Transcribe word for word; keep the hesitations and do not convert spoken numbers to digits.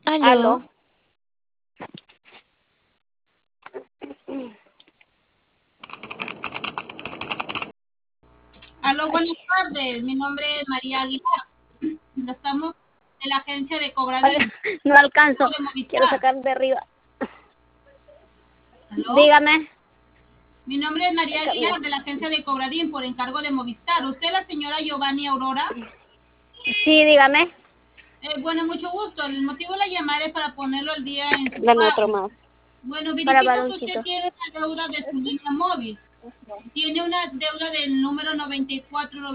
Aló. Aló. Aló, buenas tardes. Mi nombre es María Aguilar. Estamos de la agencia de Hola, Cobradín. no alcanzo. De Quiero Movistar. sacar de arriba. ¿Aló? Dígame. Mi nombre es María Déjame. Aguilar de la agencia de Cobradín por encargo de Movistar. ¿Usted es la señora Giovanni Aurora? Sí, dígame. Eh, bueno, mucho gusto. El motivo de la llamada es para ponerlo al día en su Dame otro pago. más. Bueno, Para verifico que usted baloncito. tiene una deuda de su línea móvil. Tiene una deuda del número noventa y cuatro